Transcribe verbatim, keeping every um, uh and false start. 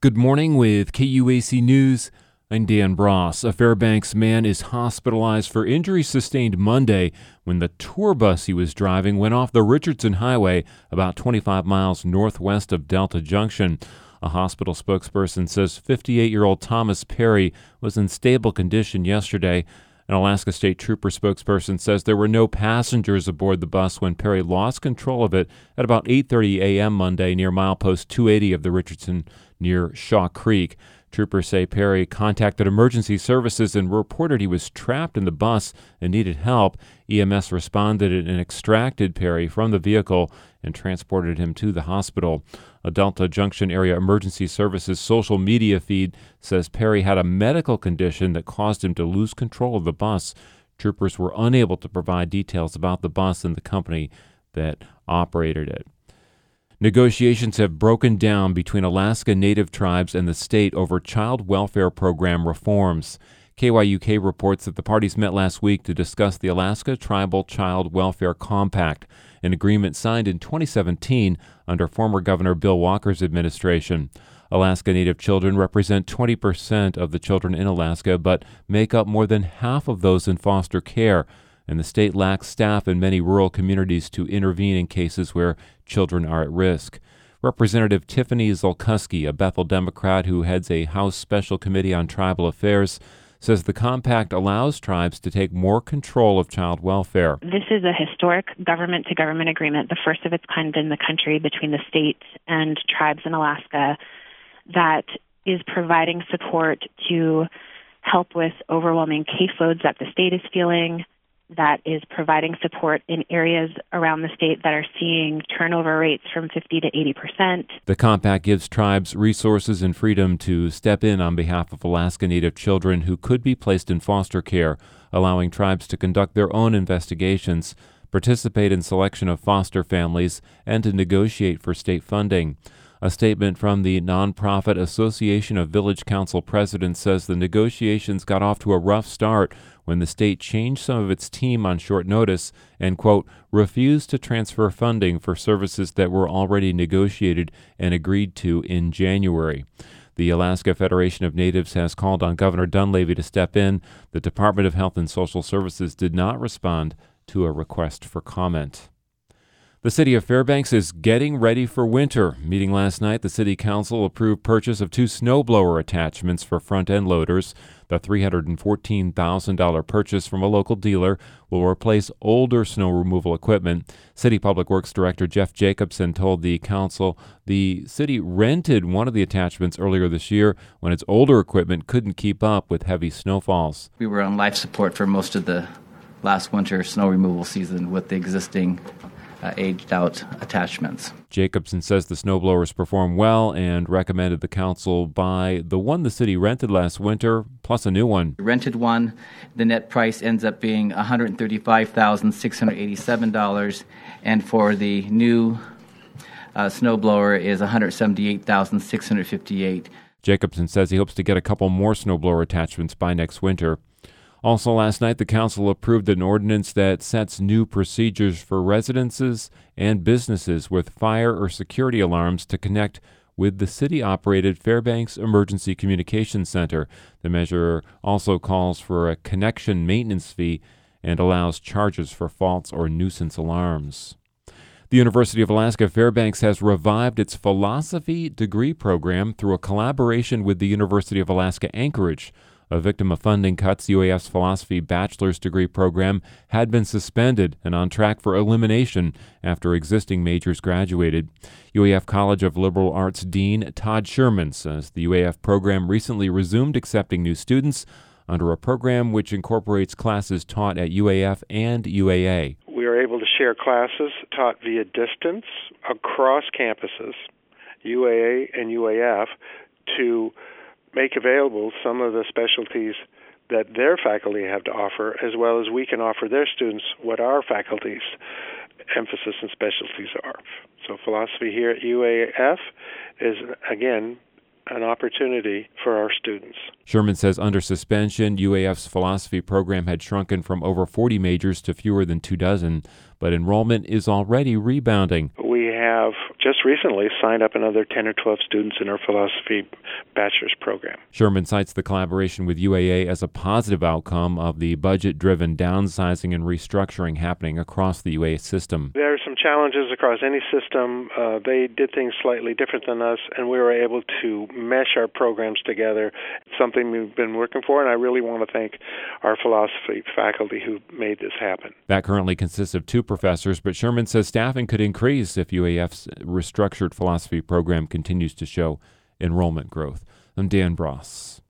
Good morning with K U A C News. I'm Dan Bross. A Fairbanks man is hospitalized for injuries sustained Monday when the tour bus he was driving went off the Richardson Highway about twenty-five miles northwest of Delta Junction. A hospital spokesperson says fifty-eight-year-old Thomas Perry was in stable condition yesterday. An Alaska State Trooper spokesperson says there were no passengers aboard the bus when Perry lost control of it at about eight thirty a.m. Monday near milepost two eighty of the Richardson near Shaw Creek. Troopers say Perry contacted emergency services and reported he was trapped in the bus and needed help. E M S responded and extracted Perry from the vehicle and transported him to the hospital. A Delta Junction area emergency services social media feed says Perry had a medical condition that caused him to lose control of the bus. Troopers were unable to provide details about the bus and the company that operated it. Negotiations have broken down between Alaska Native tribes and the state over child welfare program reforms. K Y U K reports that the parties met last week to discuss the Alaska Tribal Child Welfare Compact, an agreement signed in twenty seventeen under former Governor Bill Walker's administration. Alaska Native children represent twenty percent of the children in Alaska, but make up more than half of those in foster care, and the state lacks staff in many rural communities to intervene in cases where children are at risk. Representative Tiffany Zolkuski, a Bethel Democrat who heads a House Special Committee on Tribal Affairs, says the compact allows tribes to take more control of child welfare. This is a historic government-to-government agreement, the first of its kind in the country between the state and tribes in Alaska, that is providing support to help with overwhelming caseloads that the state is feeling, that is providing support in areas around the state that are seeing turnover rates from fifty to eighty percent. The compact gives tribes resources and freedom to step in on behalf of Alaska Native children who could be placed in foster care, allowing tribes to conduct their own investigations, participate in selection of foster families, and to negotiate for state funding. A statement from the nonprofit Association of Village Council Presidents says the negotiations got off to a rough start when the state changed some of its team on short notice and, quote, refused to transfer funding for services that were already negotiated and agreed to in January. The Alaska Federation of Natives has called on Governor Dunleavy to step in. The Department of Health and Social Services did not respond to a request for comment. The city of Fairbanks is getting ready for winter. Meeting last night, the city council approved purchase of two snowblower attachments for front-end loaders. The three hundred fourteen thousand dollars purchase from a local dealer will replace older snow removal equipment. City Public Works Director Jeff Jacobson told the council the city rented one of the attachments earlier this year when its older equipment couldn't keep up with heavy snowfalls. We were on life support for most of the last winter snow removal season with the existing Uh, aged-out attachments. Jacobson says the snowblowers perform well and recommended the council buy the one the city rented last winter, plus a new one. The rented one, the net price ends up being one hundred thirty-five thousand six hundred eighty-seven dollars, and for the new uh, snowblower is one hundred seventy-eight thousand six hundred fifty-eight dollars. Jacobson says he hopes to get a couple more snowblower attachments by next winter. Also last night, the council approved an ordinance that sets new procedures for residences and businesses with fire or security alarms to connect with the city-operated Fairbanks Emergency Communications Center. The measure also calls for a connection maintenance fee and allows charges for false or nuisance alarms. The University of Alaska Fairbanks has revived its philosophy degree program through a collaboration with the University of Alaska Anchorage. A victim of funding cuts, U A F's philosophy bachelor's degree program had been suspended and on track for elimination after existing majors graduated. U A F College of Liberal Arts Dean Todd Sherman says the U A F program recently resumed accepting new students under a program which incorporates classes taught at U A F and U A A. We are able to share classes taught via distance across campuses, U A A and U A F, to make available some of the specialties that their faculty have to offer, as well as we can offer their students what our faculty's emphasis and specialties are. So philosophy here at U A F is, again, an opportunity for our students. Sherman says under suspension, U A F's philosophy program had shrunken from over forty majors to fewer than two dozen, but enrollment is already rebounding. We have have just recently signed up another ten or twelve students in our philosophy bachelor's program. Sherman cites the collaboration with U A A as a positive outcome of the budget-driven downsizing and restructuring happening across the U A A system. There are some challenges across any system. Uh, they did things slightly different than us, and we were able to mesh our programs together. It's something we've been working for, and I really want to thank our philosophy faculty who made this happen. That currently consists of two professors, but Sherman says staffing could increase if U A F's restructured philosophy program continues to show enrollment growth. I'm Dan Bross.